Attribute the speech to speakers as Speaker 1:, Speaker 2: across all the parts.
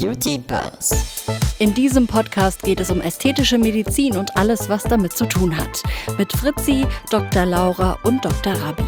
Speaker 1: Beauty Buzz.
Speaker 2: In diesem Podcast geht es um ästhetische Medizin und alles, was damit zu tun hat. Mit Fritzi, Dr. Laura und Dr. Rabi.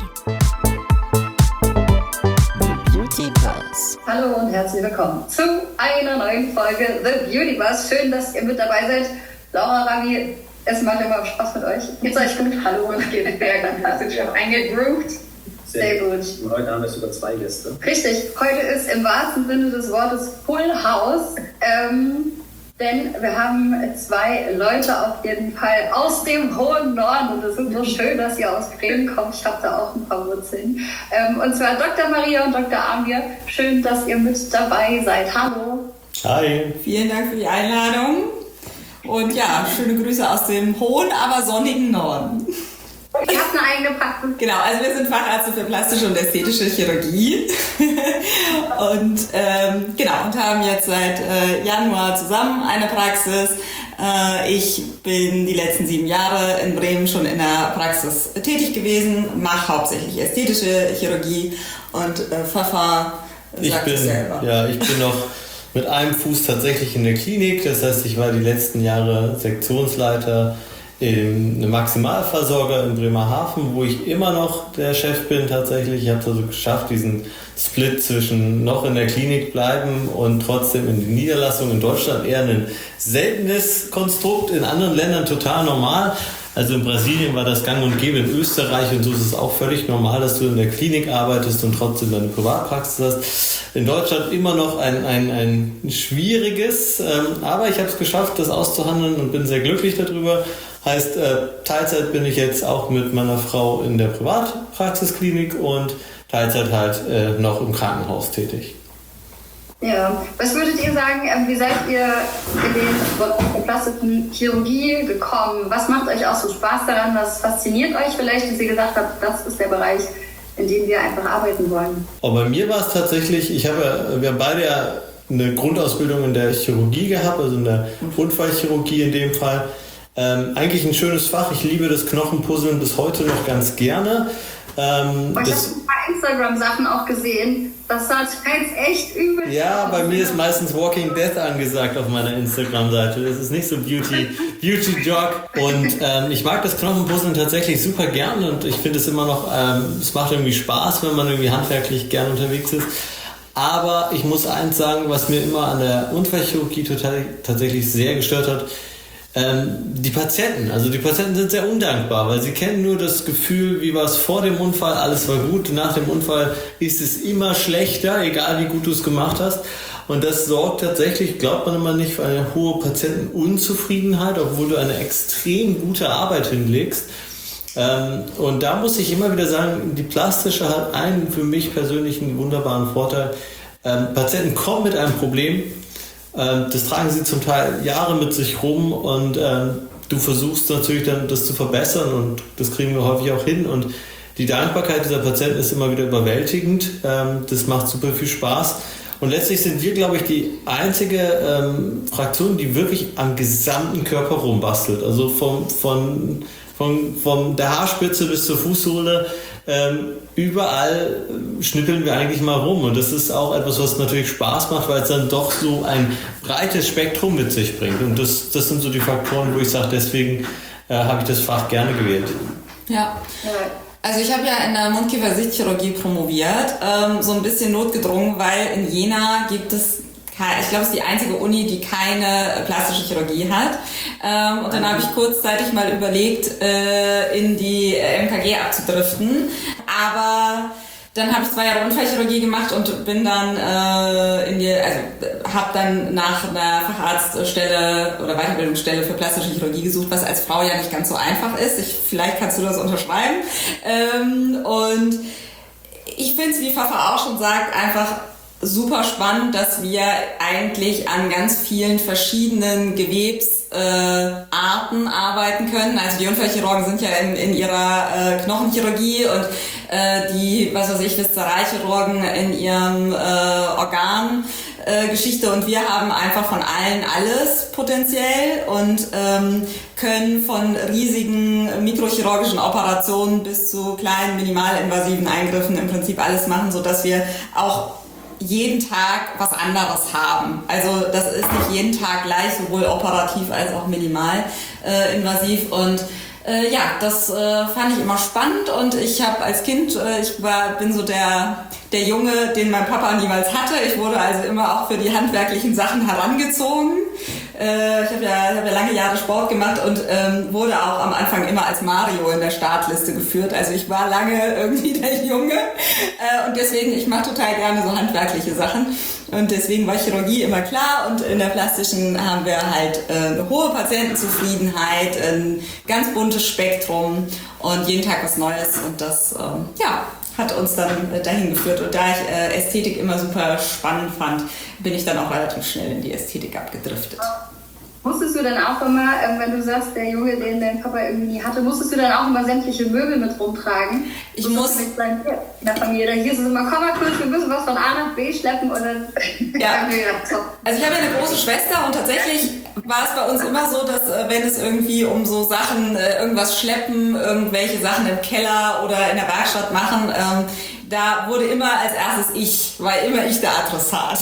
Speaker 1: Beauty Buzz.
Speaker 3: Hallo und herzlich willkommen zu einer neuen Folge The Beauty Buzz. Schön, dass ihr mit dabei seid. Laura, Rabi, es macht immer Spaß mit euch. Geht's euch gut? Hallo und geht sehr gut. Hast du dich auch eingegroovt? Sehr gut.
Speaker 4: Und heute haben wir sogar 2 Gäste.
Speaker 3: Richtig, heute ist im wahrsten Sinne des Wortes Full House, denn wir haben 2 Leute auf jeden Fall aus dem hohen Norden und es ist so schön, dass ihr aus Bremen kommt. Ich habe da auch ein paar Wurzeln. Und zwar Dr. Maria und Dr. Amir. Schön, dass ihr mit dabei seid. Hallo.
Speaker 5: Hi.
Speaker 6: Vielen Dank für die Einladung und ja, schöne Grüße aus dem hohen, aber sonnigen Norden.
Speaker 3: Ihr habt eine eigene Praxis.
Speaker 6: Genau, also wir sind Fachärzte für plastische und ästhetische Chirurgie und und haben jetzt seit Januar zusammen eine Praxis. Ich bin die letzten 7 Jahre in Bremen schon in der Praxis tätig gewesen, mache hauptsächlich ästhetische Chirurgie und Pfeffer sagt es selber.
Speaker 5: Ja, ich bin noch mit einem Fuß tatsächlich in der Klinik. Das heißt, ich war die letzten Jahre Sektionsleiter in einem Maximalversorger in Bremerhaven, wo ich immer noch der Chef bin tatsächlich. Ich habe es also geschafft, diesen Split zwischen noch in der Klinik bleiben und trotzdem in die Niederlassung. In Deutschland eher ein seltenes Konstrukt, in anderen Ländern total normal. Also in Brasilien war das gang und gäbe, in Österreich und so ist es auch völlig normal, dass du in der Klinik arbeitest und trotzdem deine Privatpraxis hast. In Deutschland immer noch ein schwieriges, aber ich habe es geschafft, das auszuhandeln und bin sehr glücklich darüber. Heißt, Teilzeit bin ich jetzt auch mit meiner Frau in der Privatpraxisklinik und Teilzeit halt noch im Krankenhaus tätig.
Speaker 3: Ja, was würdet ihr sagen, wie seid ihr in den plastischen Chirurgie gekommen? Was macht euch auch so Spaß daran? Was fasziniert euch vielleicht, dass ihr gesagt habt, das ist der Bereich, in dem wir einfach arbeiten wollen?
Speaker 5: Und bei mir war es tatsächlich, wir haben beide ja eine Grundausbildung in der Chirurgie gehabt, also in der Unfallchirurgie in dem Fall. Eigentlich ein schönes Fach. Ich liebe das Knochenpuzzeln bis heute noch ganz gerne.
Speaker 3: Ich habe ein paar Instagram-Sachen auch gesehen. Das sah echt übel.
Speaker 5: Ja, bei mir ist meistens Walking Death angesagt auf meiner Instagram-Seite. Das ist nicht so Beauty-Jog. Und ich mag das Knochenpuzzeln tatsächlich super gern und ich finde es immer noch, es macht irgendwie Spaß, wenn man irgendwie handwerklich gern unterwegs ist. Aber ich muss eins sagen, was mir immer an der Unfallchirurgie tatsächlich sehr gestört hat, die Patienten. Also die Patienten sind sehr undankbar, weil sie kennen nur das Gefühl, wie war es vor dem Unfall, alles war gut, nach dem Unfall ist es immer schlechter, egal wie gut du es gemacht hast. Und das sorgt tatsächlich, glaubt man immer nicht, für eine hohe Patientenunzufriedenheit, obwohl du eine extrem gute Arbeit hinlegst. Und da muss ich immer wieder sagen, die plastische hat einen für mich persönlich einen wunderbaren Vorteil. Patienten kommen mit einem Problem, das tragen sie zum Teil Jahre mit sich rum und du versuchst natürlich dann das zu verbessern und das kriegen wir häufig auch hin und die Dankbarkeit dieser Patienten ist immer wieder überwältigend. Das macht super viel Spaß und letztlich sind wir, glaube ich, die einzige Fraktion, die wirklich am gesamten Körper rumbastelt. Also von der Haarspitze bis zur Fußsohle, überall schnippeln wir eigentlich mal rum und das ist auch etwas, was natürlich Spaß macht, weil es dann doch so ein breites Spektrum mit sich bringt und das sind so die Faktoren, wo ich sage, deswegen habe ich das Fach gerne gewählt.
Speaker 6: Ja. Also ich habe ja in der Mundkiefer-Sichtchirurgie promoviert, so ein bisschen notgedrungen, weil in Jena gibt es ich glaube, es ist die einzige Uni, die keine plastische Chirurgie hat. Und dann habe ich kurzzeitig mal überlegt, in die MKG abzudriften. Aber dann habe ich 2 Jahre Unfallchirurgie gemacht und bin dann habe dann nach einer Facharztstelle oder Weiterbildungsstelle für plastische Chirurgie gesucht, was als Frau ja nicht ganz so einfach ist. Vielleicht kannst du das unterschreiben. Und ich finde es, wie Pfeffer auch schon sagt, einfach super spannend, dass wir eigentlich an ganz vielen verschiedenen Gewebsarten arbeiten können. Also die Unfallchirurgen sind ja in ihrer Knochenchirurgie und die, Viszeralchirurgen in ihrem Organgeschichte und wir haben einfach von allen alles potenziell und können von riesigen mikrochirurgischen Operationen bis zu kleinen minimalinvasiven Eingriffen im Prinzip alles machen, sodass wir auch jeden Tag was anderes haben. Also das ist nicht jeden Tag gleich, sowohl operativ als auch minimal invasiv. Und das fand ich immer spannend, und ich habe als Kind, bin so der Junge, den mein Papa niemals hatte. Ich wurde also immer auch für die handwerklichen Sachen herangezogen. Ich habe ja lange Jahre Sport gemacht und wurde auch am Anfang immer als Mario in der Startliste geführt. Also ich war lange irgendwie der Junge und deswegen, ich mache total gerne so handwerkliche Sachen. Und deswegen war Chirurgie immer klar, und in der plastischen haben wir halt eine hohe Patientenzufriedenheit, ein ganz buntes Spektrum und jeden Tag was Neues, und das hat uns dann dahin geführt. Und da ich Ästhetik immer super spannend fand, bin ich dann auch relativ schnell in die Ästhetik abgedriftet.
Speaker 3: Musstest du dann auch immer, wenn du sagst, der Junge, den dein Papa irgendwie nie hatte, musstest du dann auch immer sämtliche Möbel mit rumtragen?
Speaker 6: Ich muss
Speaker 3: mit in der Familie. Hier ist es immer, komm mal kurz, wir müssen was von A nach B schleppen, und dann
Speaker 6: ja. Also ich habe ja eine große Schwester, und tatsächlich war es bei uns immer so, dass wenn es irgendwie um so Sachen, irgendwas schleppen, irgendwelche Sachen im Keller oder in der Werkstatt machen, da wurde immer als erstes war immer ich der Adressat.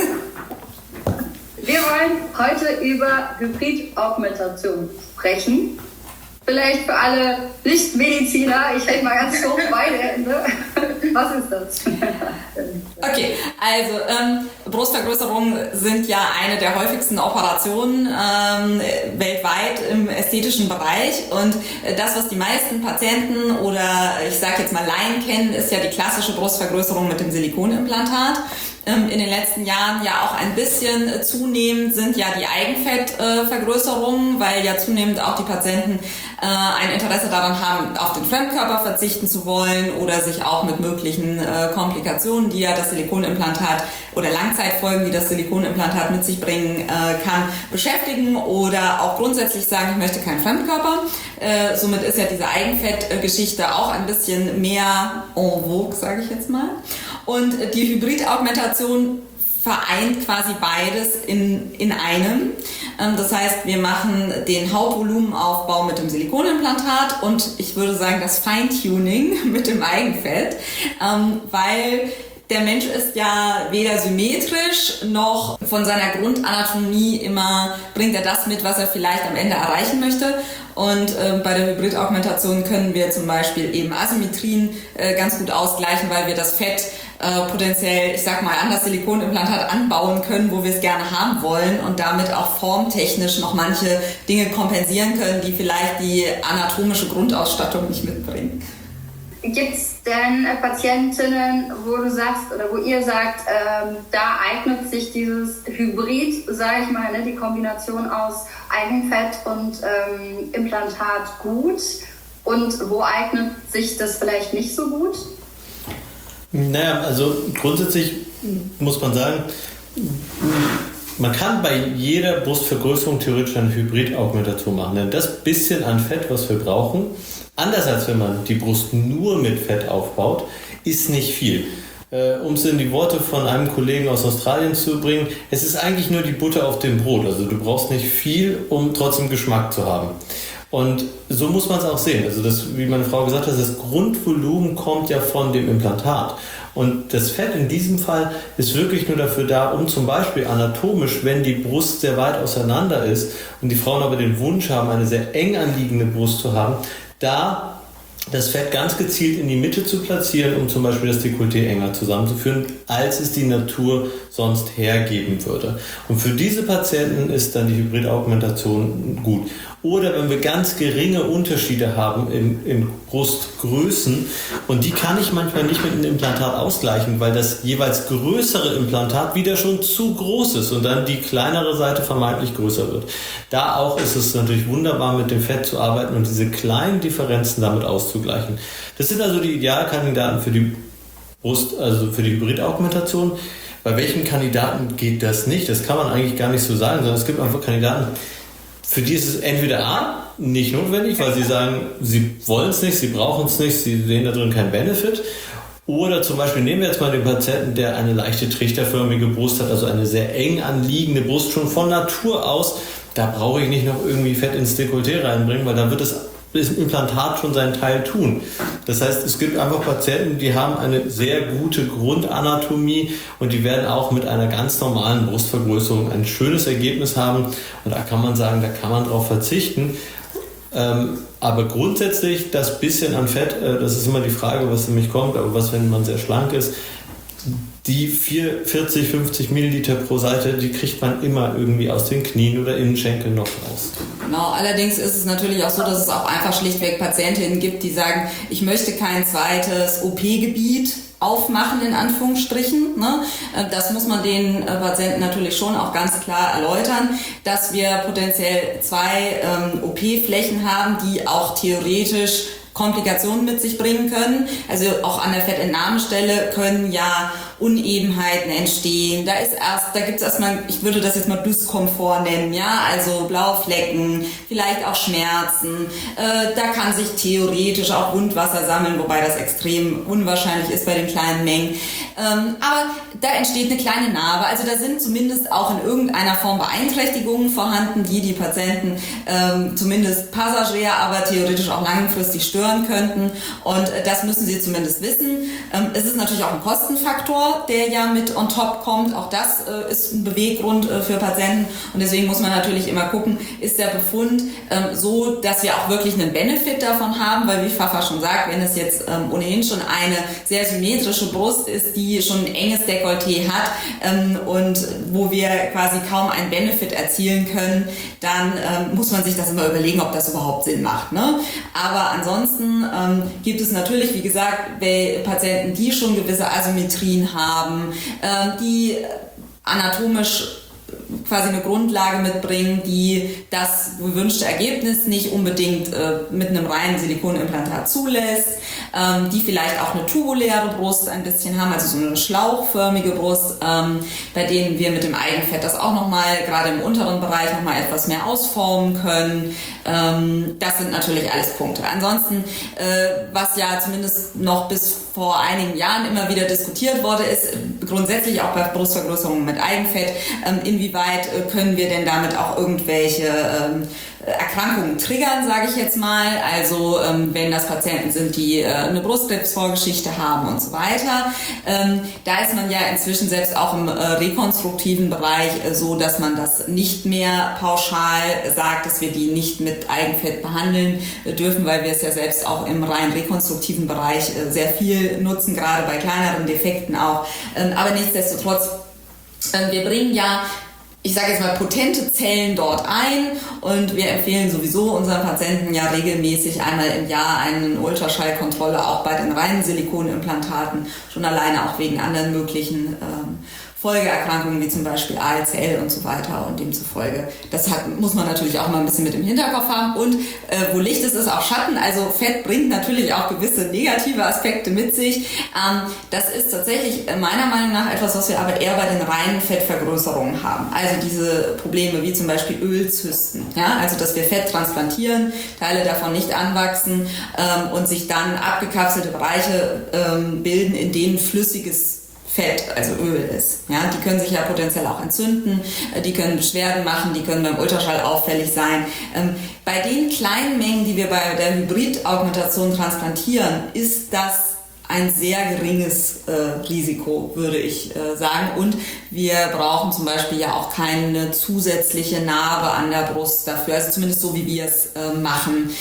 Speaker 3: Wir wollen heute über Hybridaugmentation sprechen. Vielleicht für alle Nicht-Mediziner, ich hätte mal ganz doof beide Hände. Was ist das?
Speaker 6: Okay, also Brustvergrößerungen sind ja eine der häufigsten Operationen weltweit im ästhetischen Bereich, und das, was die meisten Patienten oder ich sage jetzt mal Laien kennen, ist ja die klassische Brustvergrößerung mit dem Silikonimplantat. In den letzten Jahren ja auch ein bisschen zunehmend sind ja die Eigenfettvergrößerungen, weil ja zunehmend auch die Patienten ein Interesse daran haben, auf den Fremdkörper verzichten zu wollen oder sich auch mit möglichen Komplikationen, die ja das Silikonimplantat oder Langzeitfolgen, die das Silikonimplantat mit sich bringen kann, beschäftigen, oder auch grundsätzlich sagen, ich möchte keinen Fremdkörper. Somit ist ja diese Eigenfettgeschichte auch ein bisschen mehr en vogue, sage ich jetzt mal. Und die Hybridaugmentation vereint quasi beides in einem. Das heißt, wir machen den Hautvolumenaufbau mit dem Silikonimplantat und ich würde sagen das Feintuning mit dem Eigenfett, weil der Mensch ist ja weder symmetrisch noch von seiner Grundanatomie immer bringt er das mit, was er vielleicht am Ende erreichen möchte. Und bei der Hybridaugmentation können wir zum Beispiel eben Asymmetrien ganz gut ausgleichen, weil wir das Fett potenziell, ich sag mal, an das Silikonimplantat anbauen können, wo wir es gerne haben wollen, und damit auch formtechnisch noch manche Dinge kompensieren können, die vielleicht die anatomische Grundausstattung nicht mitbringen.
Speaker 3: Gibt es denn Patientinnen, wo du sagst oder wo ihr sagt, da eignet sich dieses Hybrid, sage ich mal, die Kombination aus Eigenfett und Implantat gut, und wo eignet sich das vielleicht nicht so gut?
Speaker 5: Naja, also grundsätzlich muss man sagen, man kann bei jeder Brustvergrößerung theoretisch eine Hybridaugmentation machen, denn das bisschen an Fett, was wir brauchen, anders als wenn man die Brust nur mit Fett aufbaut, ist nicht viel. Um es in die Worte von einem Kollegen aus Australien zu bringen, es ist eigentlich nur die Butter auf dem Brot. Also du brauchst nicht viel, um trotzdem Geschmack zu haben. Und so muss man es auch sehen. Also das, wie meine Frau gesagt hat, das Grundvolumen kommt ja von dem Implantat. Und das Fett in diesem Fall ist wirklich nur dafür da, um zum Beispiel anatomisch, wenn die Brust sehr weit auseinander ist und die Frauen aber den Wunsch haben, eine sehr eng anliegende Brust zu haben, da das Fett ganz gezielt in die Mitte zu platzieren, um zum Beispiel das Dekolleté enger zusammenzuführen, als es die Natur sonst hergeben würde. Und für diese Patienten ist dann die Hybridaugmentation gut. Oder wenn wir ganz geringe Unterschiede haben in Brustgrößen, und die kann ich manchmal nicht mit einem Implantat ausgleichen, weil das jeweils größere Implantat wieder schon zu groß ist und dann die kleinere Seite vermeintlich größer wird. Da auch ist es natürlich wunderbar, mit dem Fett zu arbeiten und diese kleinen Differenzen damit auszugleichen. Das sind also die Idealkandidaten für die Brust, also für die Hybridaugmentation. Bei welchen Kandidaten geht das nicht? Das kann man eigentlich gar nicht so sagen, sondern es gibt einfach Kandidaten, für die ist es entweder A, nicht notwendig, weil sie sagen, sie wollen es nicht, sie brauchen es nicht, sie sehen da drin keinen Benefit. Oder zum Beispiel nehmen wir jetzt mal den Patienten, der eine leichte trichterförmige Brust hat, also eine sehr eng anliegende Brust schon von Natur aus. Da brauche ich nicht noch irgendwie Fett ins Dekolleté reinbringen, weil da wird es das Implantat schon seinen Teil tun. Das heißt, es gibt einfach Patienten, die haben eine sehr gute Grundanatomie und die werden auch mit einer ganz normalen Brustvergrößerung ein schönes Ergebnis haben. Und da kann man sagen, da kann man drauf verzichten. Aber grundsätzlich das bisschen an Fett, das ist immer die Frage, was nämlich kommt, aber was, wenn man sehr schlank ist, die 40, 50 Milliliter pro Seite, die kriegt man immer irgendwie aus den Knien oder Innenschenkeln noch raus.
Speaker 6: Genau, allerdings ist es natürlich auch so, dass es auch einfach schlichtweg Patientinnen gibt, die sagen, ich möchte kein zweites OP-Gebiet aufmachen, in Anführungsstrichen. Ne? Das muss man den Patienten natürlich schon auch ganz klar erläutern, dass wir potenziell 2 OP-Flächen haben, die auch theoretisch Komplikationen mit sich bringen können. Also auch an der Fettentnahmestelle können ja Unebenheiten entstehen. Da gibt es erstmal, ich würde das jetzt mal Dyskomfort nennen, ja, also Blauflecken, vielleicht auch Schmerzen. Da kann sich theoretisch auch Wundwasser sammeln, wobei das extrem unwahrscheinlich ist bei den kleinen Mengen. Aber da entsteht eine kleine Narbe. Also da sind zumindest auch in irgendeiner Form Beeinträchtigungen vorhanden, die Patienten zumindest passagier, aber theoretisch auch langfristig stören könnten. Und das müssen sie zumindest wissen. Es ist natürlich auch ein Kostenfaktor, der ja mit on top kommt. Auch das ist ein Beweggrund für Patienten. Und deswegen muss man natürlich immer gucken, ist der Befund so, dass wir auch wirklich einen Benefit davon haben, weil wie Fafa schon sagt, wenn es jetzt ohnehin schon eine sehr symmetrische Brust ist, die schon ein enges Dekolleté hat und wo wir quasi kaum einen Benefit erzielen können, dann muss man sich das immer überlegen, ob das überhaupt Sinn macht. Ne? Aber ansonsten gibt es natürlich, wie gesagt, bei Patienten, die schon gewisse Asymmetrien haben, die anatomisch quasi eine Grundlage mitbringen, die das gewünschte Ergebnis nicht unbedingt mit einem reinen Silikonimplantat zulässt, die vielleicht auch eine tubuläre Brust ein bisschen haben, also so eine schlauchförmige Brust, bei denen wir mit dem Eigenfett das auch nochmal, gerade im unteren Bereich, nochmal etwas mehr ausformen können. Das sind natürlich alles Punkte. Ansonsten, was ja zumindest noch bis vor einigen Jahren immer wieder diskutiert wurde, ist grundsätzlich auch bei Brustvergrößerungen mit Eigenfett, inwieweit können wir denn damit auch irgendwelche Erkrankungen triggern, sage ich jetzt mal. Also wenn das Patienten sind, die eine Brustkrebsvorgeschichte haben und so weiter. Da ist man ja inzwischen selbst auch im rekonstruktiven Bereich so, dass man das nicht mehr pauschal sagt, dass wir die nicht mit Eigenfett behandeln dürfen, weil wir es ja selbst auch im rein rekonstruktiven Bereich sehr viel nutzen, gerade bei kleineren Defekten auch. Aber nichtsdestotrotz, wir bringen ja, ich sage jetzt mal, potente Zellen dort ein und wir empfehlen sowieso unseren Patienten ja regelmäßig einmal im Jahr eine Ultraschallkontrolle, auch bei den reinen Silikonimplantaten, schon alleine auch wegen anderen möglichen Folgeerkrankungen wie zum Beispiel ALCL und so weiter und demzufolge. Das muss man natürlich auch mal ein bisschen mit im Hinterkopf haben und wo Licht ist, ist auch Schatten. Also Fett bringt natürlich auch gewisse negative Aspekte mit sich. Das ist tatsächlich meiner Meinung nach etwas, was wir aber eher bei den reinen Fettvergrößerungen haben. Also diese Probleme wie zum Beispiel Ölzysten. Ja? Also dass wir Fett transplantieren, Teile davon nicht anwachsen und sich dann abgekapselte Bereiche bilden, in denen flüssiges Fett, also Öl ist. Ja, die können sich ja potenziell auch entzünden, die können Beschwerden machen, die können beim Ultraschall auffällig sein. Bei den kleinen Mengen, die wir bei der Hybridaugmentation transplantieren, ist das ein sehr geringes Risiko, würde ich sagen. Und wir brauchen zum Beispiel ja auch keine zusätzliche Narbe an der Brust dafür, also zumindest so, wie wir es machen.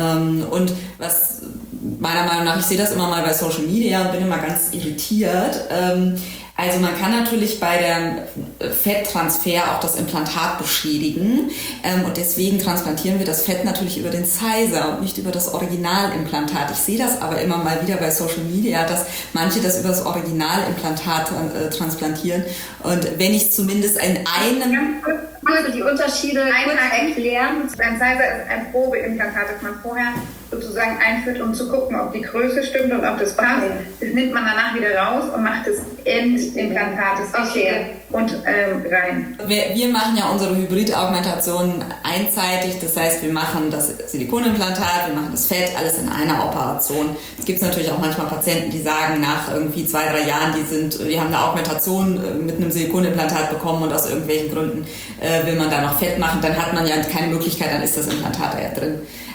Speaker 6: Und was meiner Meinung nach, ich sehe das immer mal bei Social Media und bin immer ganz irritiert. Also man kann natürlich bei der Fetttransfer auch das Implantat beschädigen und deswegen transplantieren wir das Fett natürlich über den Sizer und nicht über das Originalimplantat. Ich sehe das aber immer mal wieder bei Social Media, dass manche das über das Originalimplantat transplantieren und wenn ich zumindest in einem...
Speaker 7: Also die Unterschiede erklären. Ein Sizer ist ein Probeimplantat, das man vorher sozusagen einführt, um zu gucken, ob die Größe stimmt und ob das passt. Das nimmt man danach wieder raus und macht das Endimplantat, das Richtige und rein.
Speaker 6: Wir machen ja unsere Hybridaugmentation einseitig, das heißt, wir machen das Silikonimplantat, wir machen das Fett, alles in einer Operation. Es gibt natürlich auch manchmal Patienten, die sagen, nach irgendwie 2-3 Jahren, die haben eine Augmentation mit einem Silikonimplantat bekommen und aus irgendwelchen Gründen will man da noch Fett machen, dann hat man ja keine Möglichkeit, dann ist das Implantat da ja drin.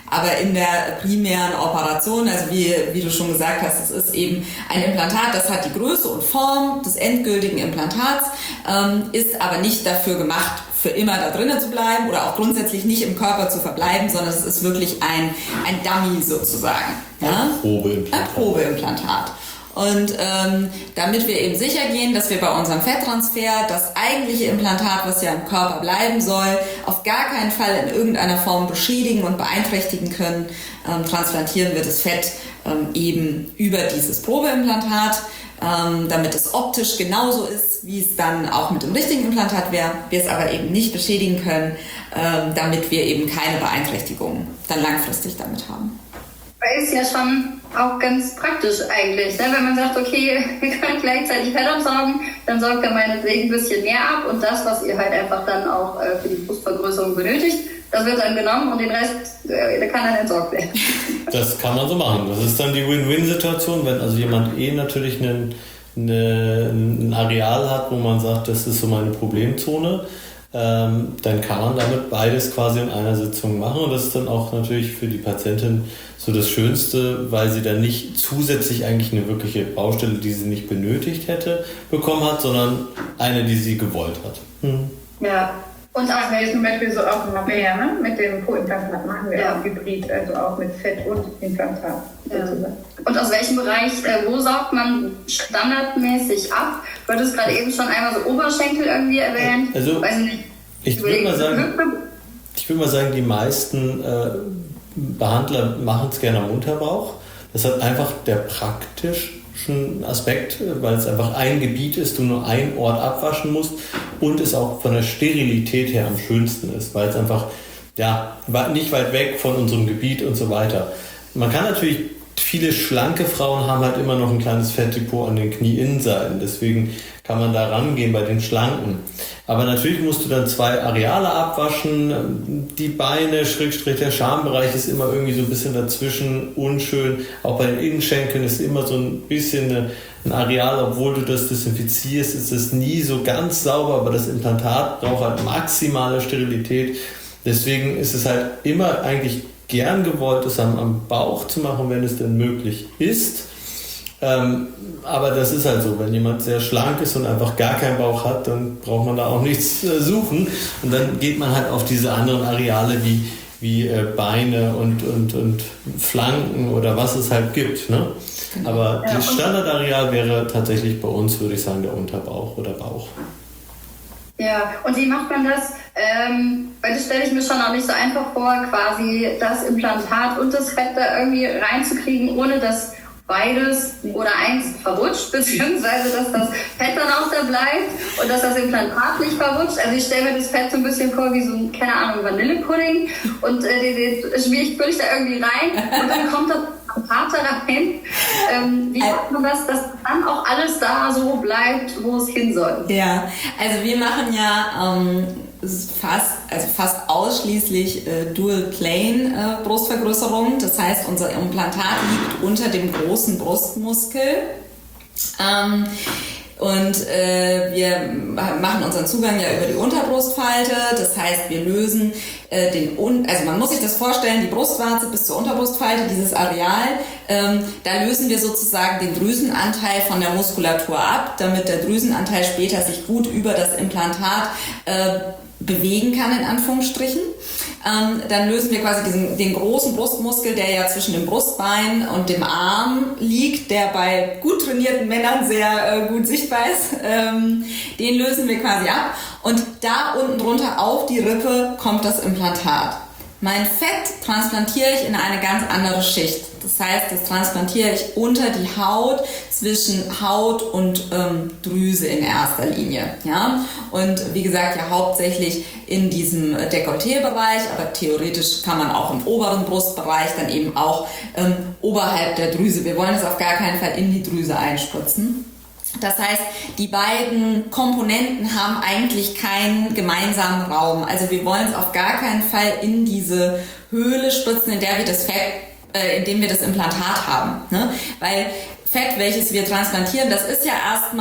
Speaker 6: Aber in der primären Operation, also wie du schon gesagt hast, es ist eben ein Implantat, das hat die Größe und Form des endgültigen Implantats, ist aber nicht dafür gemacht, für immer da drinnen zu bleiben oder auch grundsätzlich nicht im Körper zu verbleiben, sondern es ist wirklich ein Dummy sozusagen. Ja? Ein Probeimplantat. Und damit wir eben sicher gehen, dass wir bei unserem Fetttransfer das eigentliche Implantat, was ja im Körper bleiben soll, auf gar keinen Fall in irgendeiner Form beschädigen und beeinträchtigen können, transplantieren wir das Fett eben über dieses Probeimplantat, damit es optisch genauso ist, wie es dann auch mit dem richtigen Implantat wäre, wir es aber eben nicht beschädigen können, damit wir eben keine Beeinträchtigungen dann langfristig damit haben.
Speaker 3: Ist ja schon auch ganz praktisch eigentlich, ne? Wenn man sagt, okay, wir können gleichzeitig Fett absaugen, dann saugt er meinetwegen ein bisschen mehr ab und das, was ihr halt einfach dann auch für die Brustvergrößerung benötigt, das wird dann genommen und den Rest, der kann dann entsorgt werden.
Speaker 5: Das kann man so machen. Das ist dann die Win-Win-Situation, wenn also jemand natürlich ein Areal hat, wo man sagt, das ist so meine Problemzone, dann kann man damit beides quasi in einer Sitzung machen und das ist dann auch natürlich für die Patientin so das Schönste, weil sie dann nicht zusätzlich eigentlich eine wirkliche Baustelle, die sie nicht benötigt hätte, bekommen hat, sondern eine, die sie gewollt hat.
Speaker 7: Ja. Und auch wir zum Beispiel so auch noch mehr, ne? Mit dem Po-Implantat machen wir auch Hybrid, also auch mit Fett und Implantat.
Speaker 3: Ja. Und aus welchem Bereich, wo saugt man standardmäßig ab? Du hattest gerade eben schon einmal so Oberschenkel irgendwie erwähnt.
Speaker 5: Also,
Speaker 3: weiß nicht,
Speaker 5: ich würde mal sagen, die meisten Behandler machen es gerne am Unterbauch. Das hat einfach der praktischen Aspekt, weil es einfach ein Gebiet ist, du nur einen Ort abwaschen musst und es auch von der Sterilität her am schönsten ist, weil es einfach nicht weit weg von unserem Gebiet und so weiter. Man kann natürlich, viele schlanke Frauen haben halt immer noch ein kleines Fettdepot an den Knieinnenseiten, deswegen kann man da rangehen bei den Schlanken. Aber natürlich musst du dann 2 Areale abwaschen, die Beine, / der Schambereich ist immer irgendwie so ein bisschen dazwischen, unschön. Auch bei den Innenschenkeln ist immer so ein bisschen ein Areal, obwohl du das desinfizierst, ist es nie so ganz sauber, aber das Implantat braucht halt maximale Sterilität. Deswegen ist es halt immer eigentlich gern gewollt, das am Bauch zu machen, wenn es denn möglich ist. Aber das ist halt so, wenn jemand sehr schlank ist und einfach gar keinen Bauch hat, dann braucht man da auch nichts suchen und dann geht man halt auf diese anderen Areale wie Beine und Flanken oder was es halt gibt. Ne? Aber das Standardareal wäre tatsächlich bei uns, würde ich sagen, der Unterbauch oder Bauch.
Speaker 3: Ja, und wie macht man das? Weil das stelle ich mir schon auch nicht so einfach vor, quasi das Implantat und das Fett da irgendwie reinzukriegen, ohne dass beides oder eins verrutscht, beziehungsweise dass das Fett dann auch da bleibt und dass das Implantat nicht verrutscht. Also ich stelle mir das Fett so ein bisschen vor wie so ein, keine Ahnung, Vanillepudding und den schmier ich völlig da irgendwie rein und dann kommt das Implantat da rein. Wie macht man das, dass dann auch alles da so bleibt, wo es hin soll?
Speaker 6: Ja, also wir machen ja fast ausschließlich Dual-Plane Brustvergrößerung. Das heißt, unser Implantat liegt unter dem großen Brustmuskel. Und wir machen unseren Zugang ja über die Unterbrustfalte. Das heißt, wir lösen also man muss sich das vorstellen, die Brustwarze bis zur Unterbrustfalte, dieses Areal, da lösen wir sozusagen den Drüsenanteil von der Muskulatur ab, damit der Drüsenanteil später sich gut über das Implantat bewegen kann, in Anführungsstrichen. Dann lösen wir quasi den großen Brustmuskel, der ja zwischen dem Brustbein und dem Arm liegt, der bei gut trainierten Männern sehr gut sichtbar ist. Den lösen wir quasi ab und da unten drunter auf die Rippe kommt das Implantat. Mein Fett transplantiere ich in eine ganz andere Schicht. Das heißt, das transplantiere ich unter die Haut, zwischen Haut und Drüse in erster Linie. Ja? Und wie gesagt, ja hauptsächlich in diesem Dekolleté-Bereich, aber theoretisch kann man auch im oberen Brustbereich dann eben auch oberhalb der Drüse. Wir wollen es auf gar keinen Fall in die Drüse einspritzen. Das heißt, die beiden Komponenten haben eigentlich keinen gemeinsamen Raum. Also wir wollen es auf gar keinen Fall in diese Höhle spritzen, in dem wir das Implantat haben. Ne? Weil Fett, welches wir transplantieren, das hat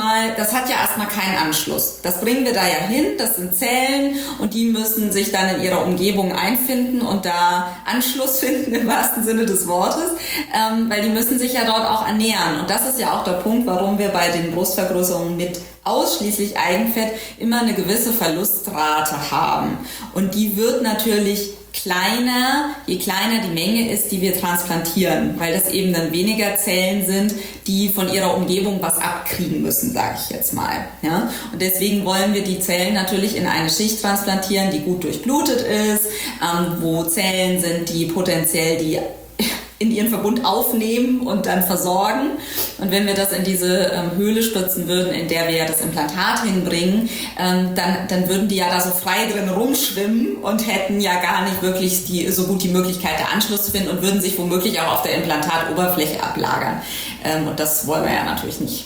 Speaker 6: ja erstmal keinen Anschluss. Das bringen wir da ja hin, das sind Zellen und die müssen sich dann in ihrer Umgebung einfinden und da Anschluss finden im wahrsten Sinne des Wortes, weil die müssen sich ja dort auch ernähren. Und das ist ja auch der Punkt, warum wir bei den Brustvergrößerungen mit ausschließlich Eigenfett immer eine gewisse Verlustrate haben. Und die wird natürlich kleiner, je kleiner die Menge ist, die wir transplantieren, weil das eben dann weniger Zellen sind, die von ihrer Umgebung was abkriegen müssen, sage ich jetzt mal. Ja? Und deswegen wollen wir die Zellen natürlich in eine Schicht transplantieren, die gut durchblutet ist, wo Zellen sind, die potenziell die in ihren Verbund aufnehmen und dann versorgen. Und wenn wir das in diese Höhle stützen würden, in der wir ja das Implantat hinbringen, dann würden die ja da so frei drin rumschwimmen und hätten ja gar nicht wirklich so gut die Möglichkeit, der Anschluss zu finden und würden sich womöglich auch auf der Implantatoberfläche ablagern. Und das wollen wir ja natürlich nicht.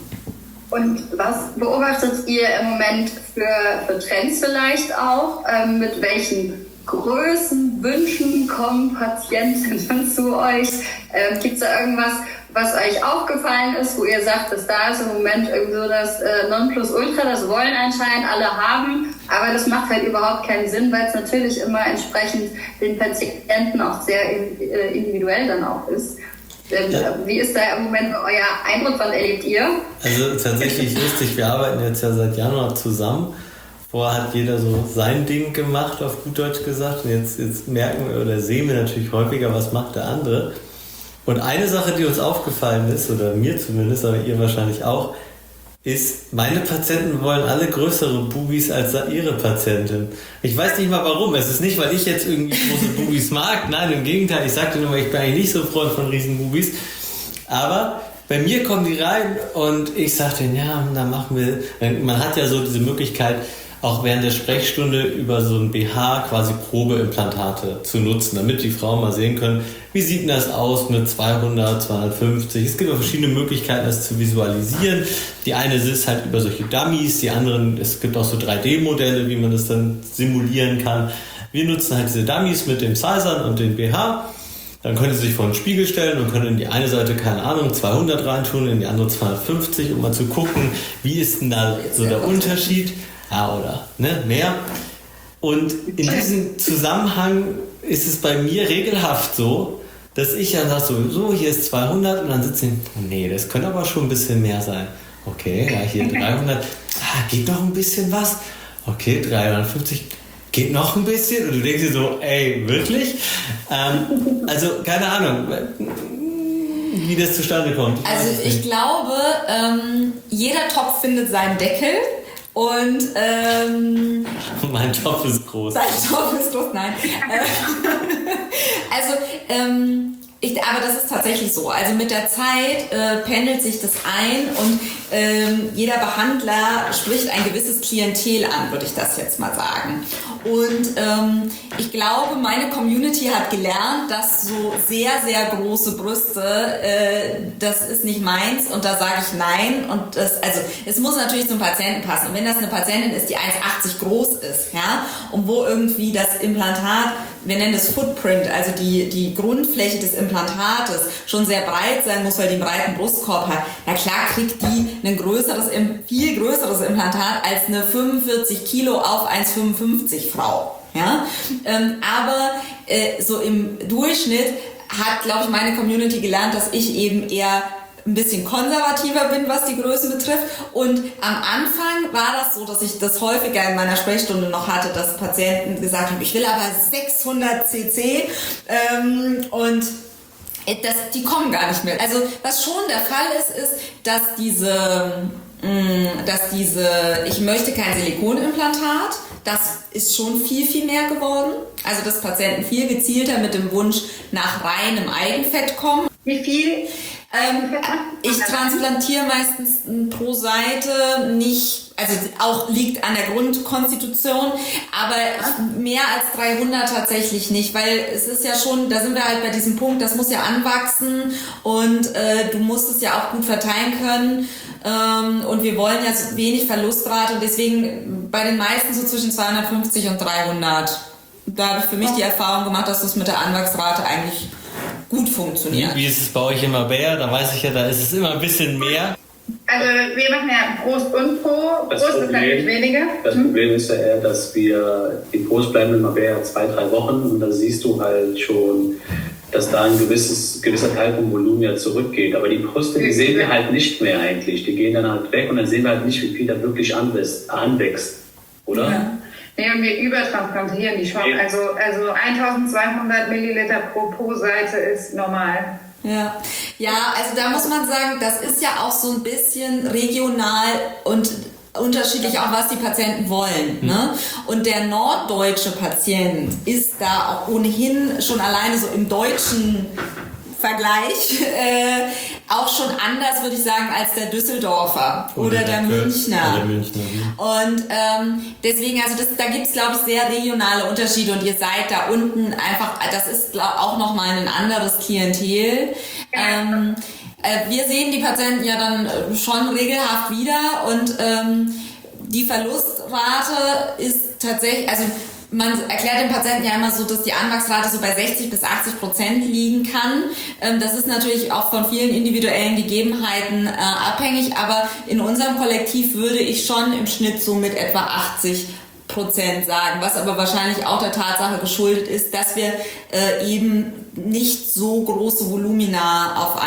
Speaker 3: Und was beobachtet ihr im Moment für Trends vielleicht auch? Mit welchen Größen, Wünschen kommen Patienten zu euch? Gibt es da irgendwas, was euch aufgefallen ist, wo ihr sagt, dass da ist im Moment irgendwie so das Nonplusultra, das wollen anscheinend alle haben, aber das macht halt überhaupt keinen Sinn, weil es natürlich immer entsprechend den Patienten auch sehr individuell dann auch ist. Wie ist da im Moment euer Eindruck, was erlebt ihr?
Speaker 5: Also tatsächlich lustig, wir arbeiten jetzt ja seit Januar zusammen. Vorher hat jeder so sein Ding gemacht, auf gut Deutsch gesagt. Und jetzt merken wir oder sehen wir natürlich häufiger, was macht der andere. Und eine Sache, die uns aufgefallen ist, oder mir zumindest, aber ihr wahrscheinlich auch, ist, meine Patienten wollen alle größere Bubis als ihre Patientin. Ich weiß nicht mal warum. Es ist nicht, weil ich jetzt irgendwie große Bubis mag. Nein, im Gegenteil. Ich sagte nur mal, ich bin eigentlich nicht so Freund von riesen Bubis. Aber bei mir kommen die rein und ich sage denen, ja, dann machen wir... Man hat ja so diese Möglichkeit, auch während der Sprechstunde über so ein BH quasi Probeimplantate zu nutzen, damit die Frauen mal sehen können, wie sieht denn das aus mit 200, 250. Es gibt auch verschiedene Möglichkeiten, das zu visualisieren. Die eine ist halt über solche Dummies, die anderen, es gibt auch so 3D-Modelle, wie man das dann simulieren kann. Wir nutzen halt diese Dummies mit dem Sizern und dem BH. Dann können Sie sich vor den Spiegel stellen und können in die eine Seite, keine Ahnung, 200 reintun, in die andere 250, um mal zu gucken, wie ist denn da so der Unterschied. Ja, oder mehr. Und in diesem Zusammenhang ist es bei mir regelhaft so, dass ich dann sage, so hier ist 200 und dann sitzen die, nee, das könnte aber schon ein bisschen mehr sein. Okay, ja, hier 300, geht noch ein bisschen was. Okay, 350, geht noch ein bisschen. Und du denkst dir so, ey, wirklich? Also, keine Ahnung, wie das zustande kommt.
Speaker 6: Also ich glaube, jeder Topf findet seinen Deckel. Und
Speaker 5: mein Topf ist groß.
Speaker 6: Dein Topf ist groß, nein. Aber das ist tatsächlich so. Also mit der Zeit pendelt sich das ein und jeder Behandler spricht ein gewisses Klientel an, würde ich das jetzt mal sagen. Und ich glaube, meine Community hat gelernt, dass so sehr, sehr große Brüste, das ist nicht meins und da sage ich nein. Und es muss natürlich zum Patienten passen. Und wenn das eine Patientin ist, die 1,80 groß ist, ja, und wo irgendwie das Implantat, wir nennen das Footprint, also die Grundfläche des Implantates schon sehr breit sein muss, weil die einen breiten Brustkorb hat, ja klar kriegt die ein viel größeres Implantat als eine 45 Kilo auf 1,55 Frau. Ja? Aber so im Durchschnitt hat, glaube ich, meine Community gelernt, dass ich eben eher ein bisschen konservativer bin, was die Größe betrifft. Und am Anfang war das so, dass ich das häufiger in meiner Sprechstunde noch hatte, dass Patienten gesagt haben, ich will aber 600 cc und die kommen gar nicht mehr. Also was schon der Fall ist, dass ich möchte kein Silikonimplantat, das ist schon viel, viel mehr geworden. Also dass Patienten viel gezielter mit dem Wunsch nach reinem Eigenfett kommen.
Speaker 7: Wie viel?
Speaker 6: Ich transplantiere meistens pro Seite nicht, also auch liegt an der Grundkonstitution, aber mehr als 300 tatsächlich nicht, weil es ist ja schon, da sind wir halt bei diesem Punkt, das muss ja anwachsen und du musst es ja auch gut verteilen können und wir wollen ja so wenig Verlustrate und deswegen bei den meisten so zwischen 250 und 300. Da habe ich für mich die Erfahrung gemacht, dass das mit der Anwachsrate eigentlich gut funktioniert.
Speaker 5: Wie ist es bei euch immer Bär? Da weiß ich ja, da ist es immer ein bisschen mehr.
Speaker 7: Also wir machen ja Brust und Po.
Speaker 4: Das
Speaker 7: Brust ist natürlich weniger.
Speaker 4: Das Problem ist ja eher, dass die Brust bleiben immer Bär 2-3 Wochen und da siehst du halt schon, dass da ein gewisser Teil vom Volumen ja zurückgeht. Aber die Brüste, die sehen wir halt nicht mehr eigentlich. Die gehen dann halt weg und dann sehen wir halt nicht, wie viel da wirklich anwächst. Oder?
Speaker 7: Ja. Nee, und wir übertransplantieren die schon. Also 1200 Milliliter pro Seite ist normal.
Speaker 6: Ja, also da muss man sagen, das ist ja auch so ein bisschen regional und unterschiedlich auch, was die Patienten wollen. Ne? Und der norddeutsche Patient ist da auch ohnehin schon alleine so im deutschen Vergleich auch schon anders, würde ich sagen, als der Düsseldorfer oder der Münchner. Und deswegen, also da gibt es, glaube ich, sehr regionale Unterschiede und ihr seid da unten einfach, das ist auch nochmal ein anderes Klientel. Wir sehen die Patienten ja dann schon regelhaft wieder und die Verlustrate ist tatsächlich, also man erklärt den Patienten ja immer so, dass die Anwachsrate so bei 60-80% liegen kann. Das ist natürlich auch von vielen individuellen Gegebenheiten abhängig, aber in unserem Kollektiv würde ich schon im Schnitt so mit etwa 80% sagen, was aber wahrscheinlich auch der Tatsache geschuldet ist, dass wir eben nicht so große Volumina auf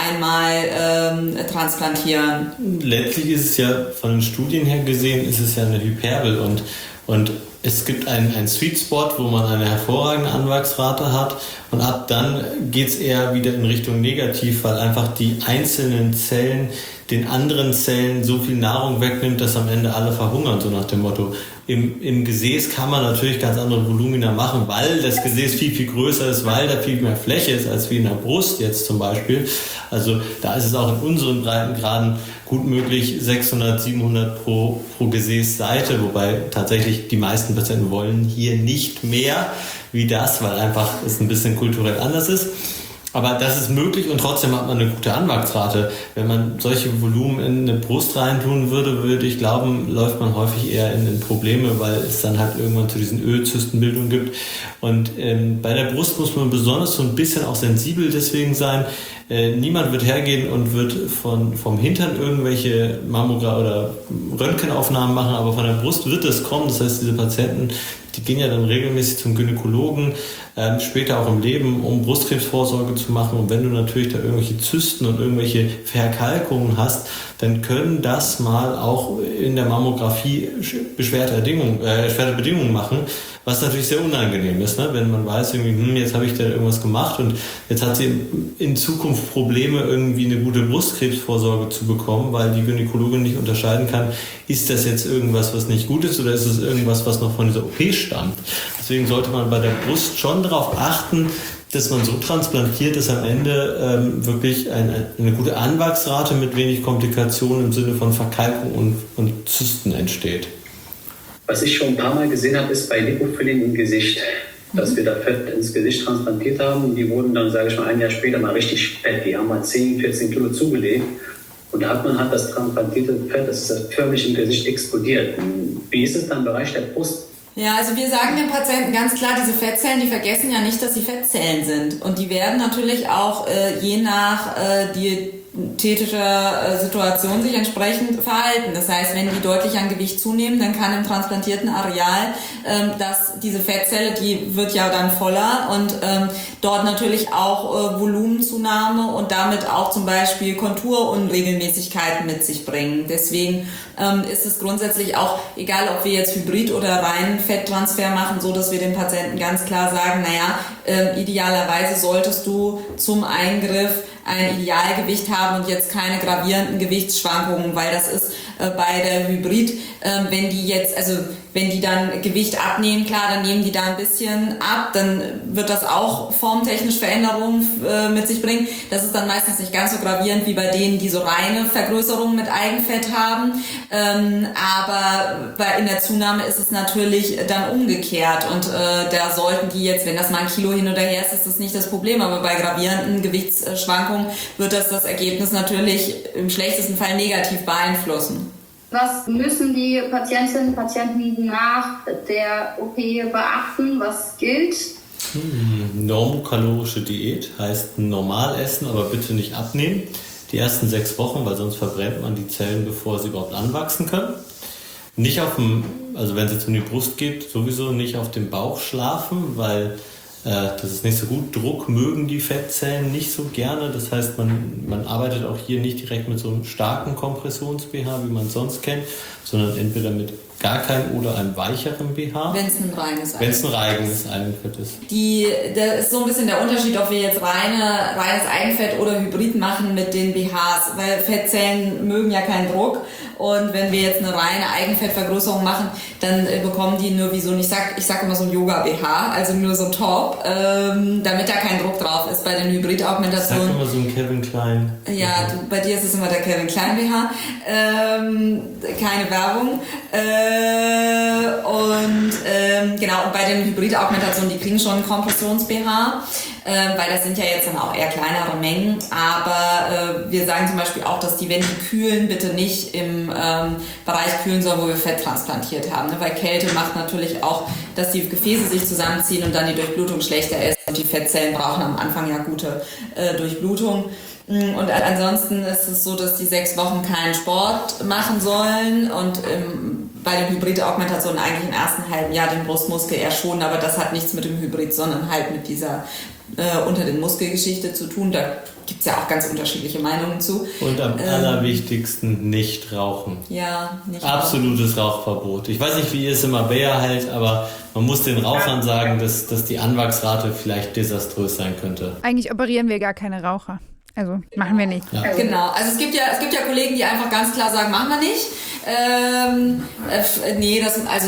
Speaker 6: einmal transplantieren.
Speaker 5: Letztlich ist es ja von den Studien her gesehen, ist es ja eine Hyperbel und es gibt einen Sweet Spot, wo man eine hervorragende Anwachsrate hat und ab dann geht es eher wieder in Richtung negativ, weil einfach die einzelnen Zellen den anderen Zellen so viel Nahrung wegnimmt, dass am Ende alle verhungern, so nach dem Motto. Im Gesäß kann man natürlich ganz andere Volumina machen, weil das Gesäß viel, viel größer ist, weil da viel mehr Fläche ist als wie in der Brust jetzt zum Beispiel. Also da ist es auch in unseren Breitengraden gut möglich, 600, 700 pro Gesäßseite, wobei tatsächlich die meisten Patienten wollen hier nicht mehr wie das, weil einfach es ein bisschen kulturell anders ist. Aber das ist möglich und trotzdem hat man eine gute Anwachsrate. Wenn man solche Volumen in eine Brust reintun würde ich glauben, läuft man häufig eher in Probleme, weil es dann halt irgendwann zu diesen Ölzystenbildungen gibt. Und bei der Brust muss man besonders so ein bisschen auch sensibel deswegen sein. Niemand wird hergehen und wird vom Hintern irgendwelche Mammogramm- oder Röntgenaufnahmen machen, aber von der Brust wird es kommen. Das heißt, diese Patienten, die gehen ja dann regelmäßig zum Gynäkologen, später auch im Leben, um Brustkrebsvorsorge zu machen. Und wenn du natürlich da irgendwelche Zysten und irgendwelche Verkalkungen hast, dann können das mal auch in der Mammographie beschwerte Bedingungen machen, was natürlich sehr unangenehm ist, ne? Wenn man weiß, irgendwie, jetzt habe ich da irgendwas gemacht und jetzt hat sie in Zukunft Probleme, irgendwie eine gute Brustkrebsvorsorge zu bekommen, weil die Gynäkologin nicht unterscheiden kann, ist das jetzt irgendwas, was nicht gut ist oder ist es irgendwas, was noch von dieser OP stammt. Deswegen sollte man bei der Brust schon darauf achten, dass man so transplantiert, dass am Ende wirklich eine gute Anwachsrate mit wenig Komplikationen im Sinne von Verkalkung und Zysten entsteht.
Speaker 4: Was ich schon ein paar Mal gesehen habe, ist bei Lipofilling im Gesicht, dass wir da Fett ins Gesicht transplantiert haben. Die wurden dann, sage ich mal, ein Jahr später mal richtig fett. Die haben mal 10, 14 Kilo zugelegt. Und da hat man das transplantierte Fett, das ist förmlich im Gesicht explodiert. Wie ist es dann im Bereich der Brust?
Speaker 6: Ja, also wir sagen den Patienten ganz klar, diese Fettzellen, die vergessen ja nicht, dass sie Fettzellen sind. Und die werden natürlich auch je nach diätetischer Situation sich entsprechend verhalten. Das heißt, wenn die deutlich an Gewicht zunehmen, dann kann im transplantierten Areal diese Fettzelle, die wird ja dann voller und dort natürlich auch Volumenzunahme und damit auch zum Beispiel Konturunregelmäßigkeiten mit sich bringen. Deswegen ist es grundsätzlich auch, egal ob wir jetzt Hybrid oder rein Fetttransfer machen, so dass wir dem Patienten ganz klar sagen, idealerweise solltest du zum Eingriff ein Idealgewicht haben und jetzt keine gravierenden Gewichtsschwankungen, weil das ist bei der Hybrid, wenn die dann Gewicht abnehmen, klar, dann nehmen die da ein bisschen ab, dann wird das auch formtechnisch Veränderungen mit sich bringen. Das ist dann meistens nicht ganz so gravierend wie bei denen, die so reine Vergrößerungen mit Eigenfett haben, aber in der Zunahme ist es natürlich dann umgekehrt und da sollten die jetzt, wenn das mal 1 Kilo hin oder her ist, ist das nicht das Problem, aber bei gravierenden Gewichtsschwankungen wird das Ergebnis natürlich im schlechtesten Fall negativ beeinflussen.
Speaker 3: Was müssen die Patientinnen und Patienten nach der OP beachten? Was gilt?
Speaker 5: normokalorische Diät, heißt normal essen, aber bitte nicht abnehmen. Die ersten 6 Wochen, weil sonst verbrennt man die Zellen, bevor sie überhaupt anwachsen können. Nicht auf dem, also wenn es jetzt um die Brust geht, sowieso nicht auf dem Bauch schlafen, weil das ist nicht so gut. Druck mögen die Fettzellen nicht so gerne. Das heißt, man arbeitet auch hier nicht direkt mit so einem starken Kompressions-BH, wie man es sonst kennt, sondern entweder mit gar keinem oder einem weicheren BH.
Speaker 6: Wenn es ein reines
Speaker 5: Eigenfett ist.
Speaker 6: Das ist so ein bisschen der Unterschied, ob wir jetzt reines Eigenfett oder Hybrid machen mit den BHs, weil Fettzellen mögen ja keinen Druck. Und wenn wir jetzt eine reine Eigenfettvergrößerung machen, dann bekommen die nur wie so, ich sag immer so ein Yoga-BH, also nur so ein Top, damit da kein Druck drauf ist bei den Hybrid-Augmentationen.
Speaker 5: Sag immer so ein Kevin Klein.
Speaker 6: Ja, bei dir ist es immer der Kevin Klein BH. Keine Werbung. Und bei den Hybrid-Augmentationen, die kriegen schon einen Kompressions-BH, weil das sind ja jetzt dann auch eher kleinere Mengen. Aber wir sagen zum Beispiel auch, dass die, wenn die kühlen, bitte nicht im Bereich kühlen sollen, wo wir Fett transplantiert haben. Ne? Weil Kälte macht natürlich auch, dass die Gefäße sich zusammenziehen und dann die Durchblutung schlechter ist. Und die Fettzellen brauchen am Anfang ja gute Durchblutung. Und ansonsten ist es so, dass die 6 Wochen keinen Sport machen sollen und bei den Hybrid-Augmentationen eigentlich im ersten halben Jahr den Brustmuskel eher schon, aber das hat nichts mit dem Hybrid, sondern halt mit dieser unter den Muskelgeschichte zu tun. Da gibt es ja auch ganz unterschiedliche Meinungen zu.
Speaker 5: Und am allerwichtigsten nicht rauchen.
Speaker 6: Ja, nicht
Speaker 5: absolutes Rauchverbot. Ich weiß nicht, wie ihr es in Marbella hält, aber man muss den Rauchern sagen, dass die Anwachsrate vielleicht desaströs sein könnte.
Speaker 8: Eigentlich operieren wir gar keine Raucher. Also machen wir nicht.
Speaker 6: Ja. Genau, also es gibt ja Kollegen, die einfach ganz klar sagen, machen wir nicht. Nee,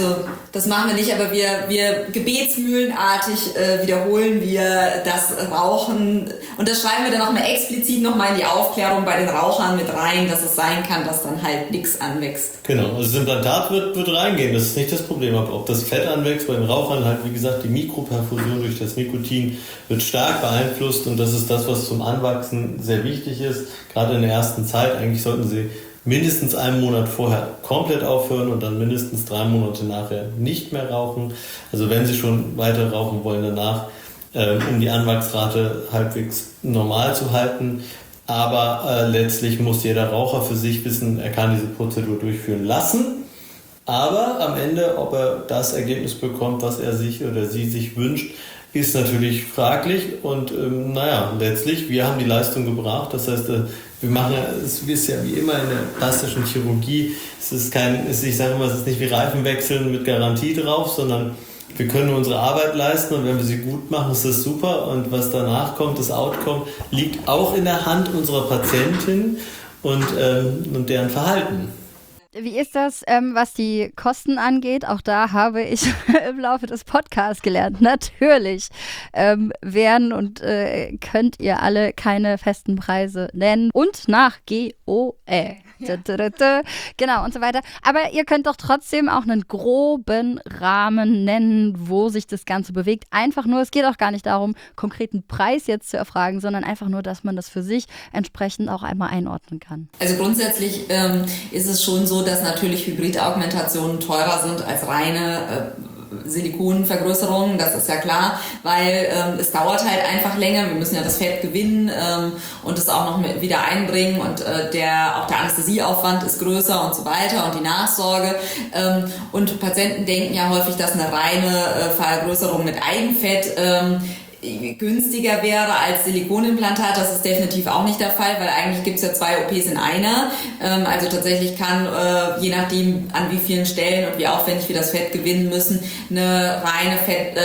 Speaker 6: das machen wir nicht, aber wir gebetsmühlenartig wiederholen wir das Rauchen und das schreiben wir dann auch mal explizit nochmal in die Aufklärung bei den Rauchern mit rein, dass es sein kann, dass dann halt nichts anwächst.
Speaker 5: Genau, also das Implantat wird reingehen, das ist nicht das Problem, aber ob das Fett anwächst, bei den Rauchern halt, wie gesagt, die Mikroperfusion durch das Nikotin wird stark beeinflusst und das ist das, was zum Anwachsen sehr wichtig ist, gerade in der ersten Zeit. Eigentlich sollten Sie mindestens einen Monat vorher komplett aufhören und dann mindestens 3 Monate nachher nicht mehr rauchen. Also wenn Sie schon weiter rauchen wollen danach, um die Anwachsrate halbwegs normal zu halten. Aber letztlich muss jeder Raucher für sich wissen, er kann diese Prozedur durchführen lassen. Aber am Ende, ob er das Ergebnis bekommt, was er sich oder sie sich wünscht, ist natürlich fraglich und letztlich, wir haben die Leistung gebracht, das heißt, wir machen, es ist ja wie immer in der plastischen Chirurgie, ich sage immer, es ist nicht wie Reifen wechseln mit Garantie drauf, sondern wir können unsere Arbeit leisten und wenn wir sie gut machen, ist das super und was danach kommt, das Outcome, liegt auch in der Hand unserer Patientin und deren Verhalten.
Speaker 9: Wie ist das, was die Kosten angeht? Auch da habe ich im Laufe des Podcasts gelernt. Natürlich werden und könnt ihr alle keine festen Preise nennen. Und nach GOE. Ja. Genau und so weiter. Aber ihr könnt doch trotzdem auch einen groben Rahmen nennen, wo sich das Ganze bewegt. Einfach nur, es geht auch gar nicht darum, konkreten Preis jetzt zu erfragen, sondern einfach nur, dass man das für sich entsprechend auch einmal einordnen kann.
Speaker 6: Also grundsätzlich ist es schon so, dass natürlich Hybrid-Augmentationen teurer sind als reine Silikonvergrößerungen, das ist ja klar, weil es dauert halt einfach länger, wir müssen ja das Fett gewinnen und es auch noch wieder einbringen und auch der Anästhesieaufwand ist größer und so weiter und die Nachsorge und Patienten denken ja häufig, dass eine reine Vergrößerung mit Eigenfett günstiger wäre als Silikonimplantat. Das ist definitiv auch nicht der Fall, weil eigentlich gibt es ja 2 OPs in einer. Also tatsächlich kann, je nachdem an wie vielen Stellen und wie aufwendig wir das Fett gewinnen müssen, eine reine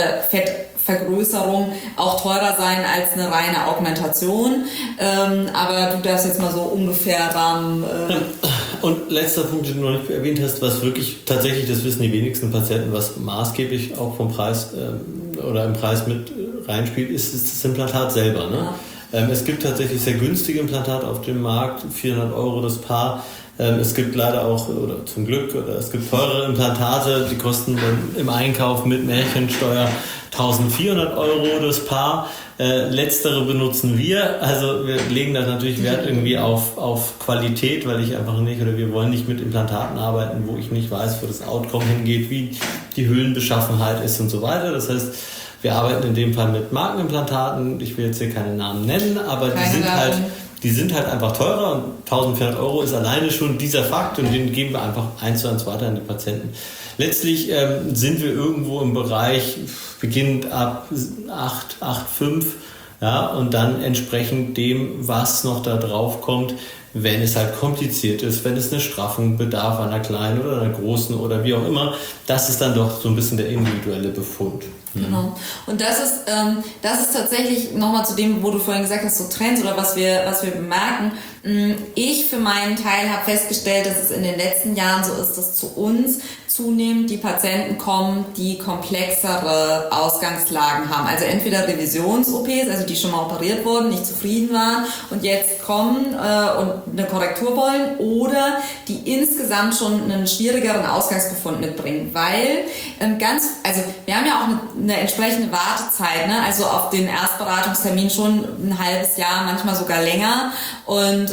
Speaker 6: Fettvergrößerung auch teurer sein als eine reine Augmentation. Aber du darfst jetzt mal so ungefähr Rahmen...
Speaker 5: Und letzter Punkt, den du noch nicht erwähnt hast, was wirklich tatsächlich, das wissen die wenigsten Patienten, was maßgeblich auch vom Preis oder im Preis mit reinspielt, ist das Implantat selber. Ne? Ja. Es gibt tatsächlich sehr günstige Implantate auf dem Markt, 400 € das Paar. Es gibt leider auch, oder zum Glück, es gibt teurere Implantate, die kosten dann im Einkauf mit Märchensteuer 1.400 € das Paar. Letztere benutzen wir, also wir legen da natürlich Wert irgendwie auf Qualität, weil ich einfach nicht, oder wir wollen nicht mit Implantaten arbeiten, wo ich nicht weiß, wo das Outcome hingeht, wie die Höhlenbeschaffenheit ist und so weiter. Das heißt, Wir arbeiten in dem Fall mit Markenimplantaten. Ich will jetzt hier keine Namen nennen, aber die sind halt einfach teurer und 1.400 € ist alleine schon dieser Fakt und den geben wir einfach 1:1 weiter an die Patienten. Letztlich sind wir irgendwo im Bereich, beginnend ab 8,5, ja, und dann entsprechend dem, was noch da drauf kommt, wenn es halt kompliziert ist, wenn es eine Straffung bedarf an einer kleinen oder einer großen oder wie auch immer, das ist dann doch so ein bisschen der individuelle Befund.
Speaker 6: Genau. Und das ist tatsächlich nochmal zu dem, wo du vorhin gesagt hast, so Trends oder was wir bemerken. Ich für meinen Teil habe festgestellt, dass es in den letzten Jahren so ist, dass zu uns zunehmend die Patienten kommen, die komplexere Ausgangslagen haben. Also entweder Revisions-OPs, also die schon mal operiert wurden, nicht zufrieden waren und jetzt kommen und eine Korrektur wollen, oder die insgesamt schon einen schwierigeren Ausgangsbefund mitbringen. Weil wir haben ja auch eine entsprechende Wartezeit, ne? Also auf den Erstberatungstermin schon ein halbes Jahr, manchmal sogar länger. Und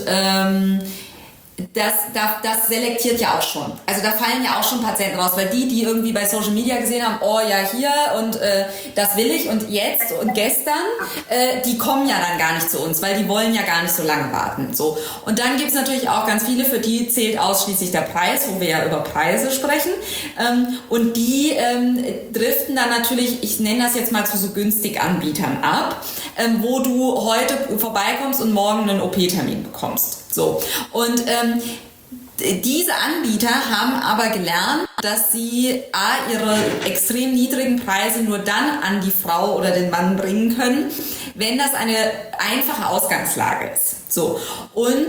Speaker 6: das selektiert ja auch schon. Also da fallen ja auch schon Patienten raus, weil die irgendwie bei Social Media gesehen haben, oh ja, hier und das will ich und jetzt und gestern, die kommen ja dann gar nicht zu uns, weil die wollen ja gar nicht so lange warten. So. Und dann gibt's natürlich auch ganz viele, für die zählt ausschließlich der Preis, wo wir ja über Preise sprechen. Und die driften dann natürlich, ich nenne das jetzt mal zu so günstig Anbietern ab, wo du heute vorbeikommst und morgen einen OP-Termin bekommst. So. Und diese Anbieter haben aber gelernt, dass sie ihre extrem niedrigen Preise nur dann an die Frau oder den Mann bringen können, wenn das eine einfache Ausgangslage ist. So. Und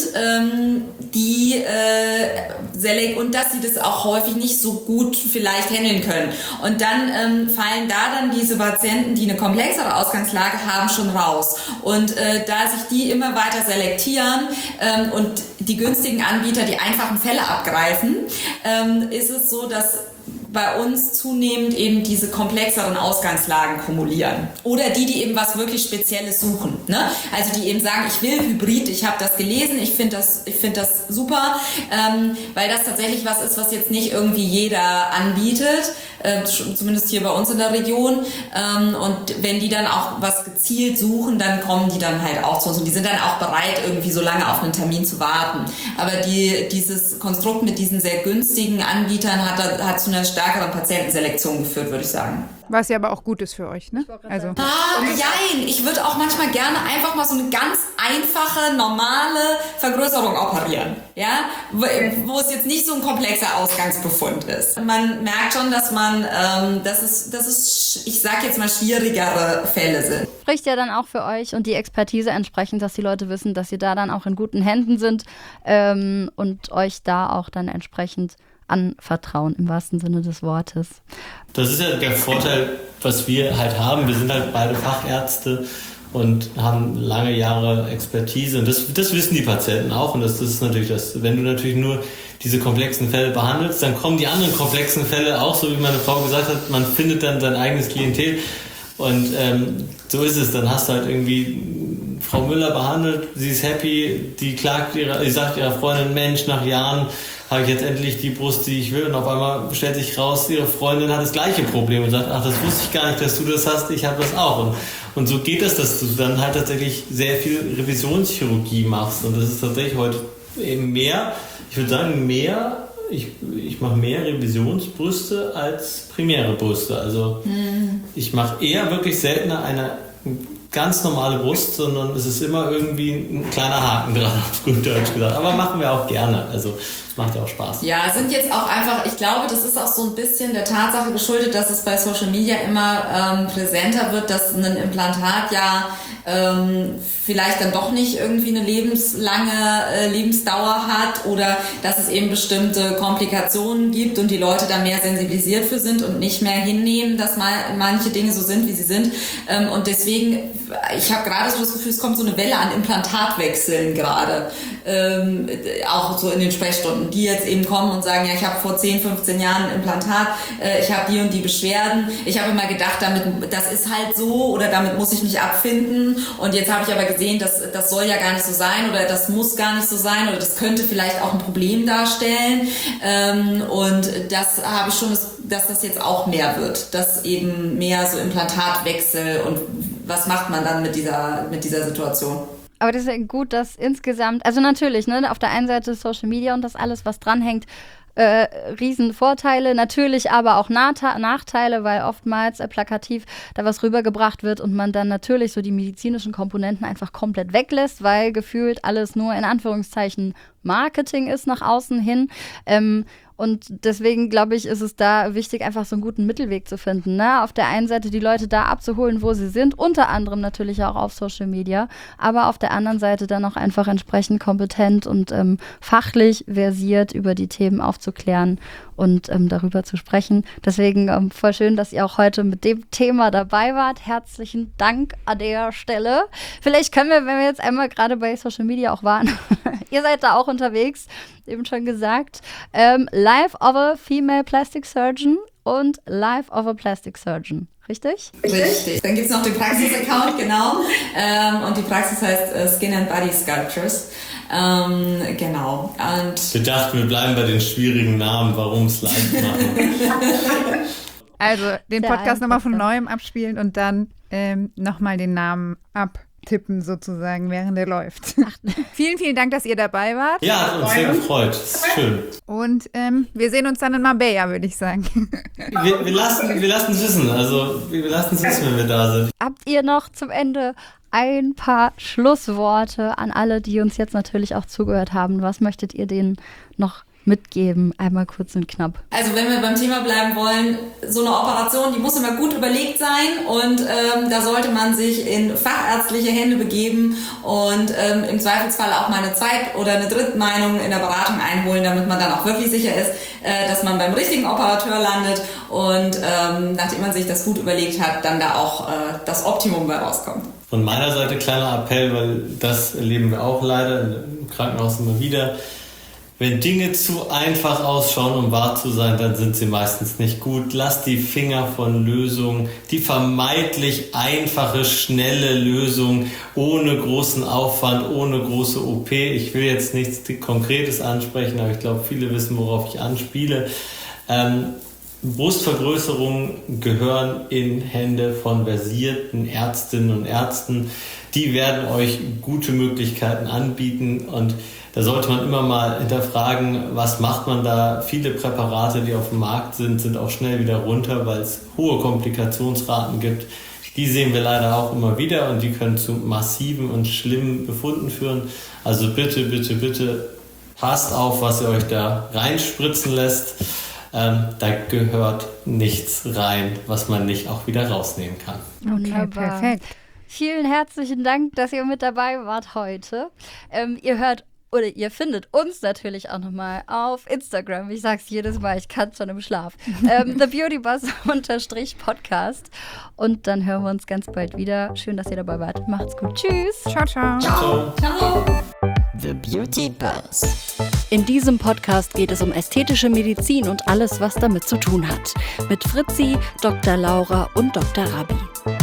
Speaker 6: und dass sie das auch häufig nicht so gut vielleicht handeln können. Und dann fallen da dann diese Patienten, die eine komplexere Ausgangslage haben, schon raus. Und da sich die immer weiter selektieren und die günstigen Anbieter die einfachen Fälle abgreifen, ist es so, dass bei uns zunehmend eben diese komplexeren Ausgangslagen kumulieren. Oder die eben was wirklich Spezielles suchen. Ne? Also die eben sagen, ich will Hybrid, ich habe das gelesen, ich finde das super, weil das tatsächlich was ist, was jetzt nicht irgendwie jeder anbietet, zumindest hier bei uns in der Region. Und wenn die dann auch was gezielt suchen, dann kommen die dann halt auch zu uns und die sind dann auch bereit, irgendwie so lange auf einen Termin zu warten. Aber dieses Konstrukt mit diesen sehr günstigen Anbietern hat zu einer stärkeren Patientenselektion geführt, würde ich sagen.
Speaker 8: Was ja aber auch gut ist für euch, ne? Also.
Speaker 6: Jein. Ich würde auch manchmal gerne einfach mal so eine ganz einfache, normale Vergrößerung operieren. Ja? Wo es jetzt nicht so ein komplexer Ausgangsbefund ist. Man merkt schon, dass es, ich sag jetzt mal, schwierigere Fälle sind.
Speaker 9: Spricht ja dann auch für euch und die Expertise entsprechend, dass die Leute wissen, dass ihr da dann auch in guten Händen sind und euch da auch dann entsprechend anvertrauen, im wahrsten Sinne des Wortes.
Speaker 5: Das ist ja der Vorteil, was wir halt haben. Wir sind halt beide Fachärzte und haben lange Jahre Expertise. Und das wissen die Patienten auch. Und das ist natürlich das, wenn du natürlich nur diese komplexen Fälle behandelst, dann kommen die anderen komplexen Fälle auch, so wie meine Frau gesagt hat, man findet dann sein eigenes Klientel. Und so ist es. Dann hast du halt irgendwie Frau Müller behandelt, sie ist happy, die sagt ihrer Freundin, Mensch, nach Jahren habe ich jetzt endlich die Brust, die ich will. Und auf einmal stellt sich raus, ihre Freundin hat das gleiche Problem und sagt, ach, das wusste ich gar nicht, dass du das hast, ich habe das auch. Und so geht es, dass du dann halt tatsächlich sehr viel Revisionschirurgie machst. Und das ist tatsächlich heute eben mehr, ich würde sagen mehr, ich mache mehr Revisionsbrüste als primäre Brüste. Also ich mache eher wirklich seltener eine ganz normale Brust, sondern es ist immer irgendwie ein kleiner Haken dran, auf gut Deutsch gesagt. Aber machen wir auch gerne. Also es macht ja auch Spaß.
Speaker 6: Ja, sind jetzt auch einfach, ich glaube, das ist auch so ein bisschen der Tatsache geschuldet, dass es bei Social Media immer präsenter wird, dass ein Implantat ja vielleicht dann doch nicht irgendwie eine lebenslange Lebensdauer hat oder dass es eben bestimmte Komplikationen gibt und die Leute da mehr sensibilisiert für sind und nicht mehr hinnehmen, dass manche Dinge so sind, wie sie sind. Und deswegen, ich habe gerade so das Gefühl, es kommt so eine Welle an Implantatwechseln gerade, auch so in den Sprechstunden, die jetzt eben kommen und sagen, ja, ich habe vor 10, 15 Jahren ein Implantat, ich habe die und die Beschwerden. Ich habe immer gedacht, das ist halt so oder damit muss ich mich abfinden. Und jetzt habe ich aber gesehen, dass das soll ja gar nicht so sein oder das muss gar nicht so sein oder das könnte vielleicht auch ein Problem darstellen. Und das habe ich schon dass das jetzt auch mehr wird, dass eben mehr so Implantatwechsel und was macht man dann mit dieser Situation?
Speaker 9: Aber das ist ja gut, dass insgesamt, also natürlich, ne, auf der einen Seite Social Media und das alles, was dranhängt, riesen Vorteile, natürlich aber auch Nachteile, weil oftmals plakativ da was rübergebracht wird und man dann natürlich so die medizinischen Komponenten einfach komplett weglässt, weil gefühlt alles nur in Anführungszeichen Marketing ist nach außen hin. Und deswegen, glaube ich, ist es da wichtig, einfach so einen guten Mittelweg zu finden. Ne? Auf der einen Seite die Leute da abzuholen, wo sie sind, unter anderem natürlich auch auf Social Media, aber auf der anderen Seite dann auch einfach entsprechend kompetent und fachlich versiert über die Themen aufzuklären und darüber zu sprechen. Deswegen voll schön, dass ihr auch heute mit dem Thema dabei wart. Herzlichen Dank an der Stelle. Vielleicht können wir, wenn wir jetzt einmal gerade bei Social Media auch waren, ihr seid da auch unterwegs, eben schon gesagt, Life of a Female Plastic Surgeon und Life of a Plastic Surgeon. Richtig?
Speaker 6: Richtig. Dann gibt es noch den Praxis-Account, genau. Und die Praxis heißt Skin and Body Sculptures. Genau. Und
Speaker 5: wir dachten, wir bleiben bei den schwierigen Namen, warum es live machen.
Speaker 8: Also den Podcast nochmal von Neuem abspielen und dann nochmal den Namen abtippen sozusagen, während er läuft. Vielen, vielen Dank, dass ihr dabei wart.
Speaker 5: Ja, hat uns sehr gefreut. Das ist schön.
Speaker 8: Und wir sehen uns dann in Marbella, würde ich sagen.
Speaker 5: Wir lassen es wissen. Also wir lassen es wissen, wenn wir da sind.
Speaker 9: Habt ihr noch zum Ende ein paar Schlussworte an alle, die uns jetzt natürlich auch zugehört haben? Was möchtet ihr denen noch mitgeben? Einmal kurz und knapp.
Speaker 6: Also wenn wir beim Thema bleiben wollen, so eine Operation, die muss immer gut überlegt sein und da sollte man sich in fachärztliche Hände begeben und im Zweifelsfall auch mal eine Zweit- oder eine Drittmeinung in der Beratung einholen, damit man dann auch wirklich sicher ist, dass man beim richtigen Operateur landet und nachdem man sich das gut überlegt hat, dann da auch das Optimum bei rauskommt.
Speaker 5: Von meiner Seite kleiner Appell, weil das erleben wir auch leider im Krankenhaus immer wieder. Wenn Dinge zu einfach ausschauen, um wahr zu sein, dann sind sie meistens nicht gut. Lasst die Finger von Lösungen, die vermeintlich einfache, schnelle Lösung, ohne großen Aufwand, ohne große OP. Ich will jetzt nichts Konkretes ansprechen, aber ich glaube, viele wissen, worauf ich anspiele. Brustvergrößerungen gehören in Hände von versierten Ärztinnen und Ärzten. Die werden euch gute Möglichkeiten anbieten und da sollte man immer mal hinterfragen, was macht man da. Viele Präparate, die auf dem Markt sind auch schnell wieder runter, weil es hohe Komplikationsraten gibt. Die sehen wir leider auch immer wieder und die können zu massiven und schlimmen Befunden führen. Also bitte, bitte, bitte passt auf, was ihr euch da reinspritzen lässt. Da gehört nichts rein, was man nicht auch wieder rausnehmen kann.
Speaker 8: Okay, perfekt.
Speaker 9: Vielen herzlichen Dank, dass ihr mit dabei wart heute. Ihr findet uns natürlich auch nochmal auf Instagram. Ich sag's jedes Mal, ich kann schon im Schlaf. TheBeautyBuzz_Podcast. Und dann hören wir uns ganz bald wieder. Schön, dass ihr dabei wart. Macht's gut. Tschüss.
Speaker 8: Ciao, ciao.
Speaker 5: Ciao.
Speaker 6: Ciao.
Speaker 1: The Beauty Buzz.
Speaker 2: In diesem Podcast geht es um ästhetische Medizin und alles, was damit zu tun hat. Mit Fritzi, Dr. Laura und Dr. Rabi.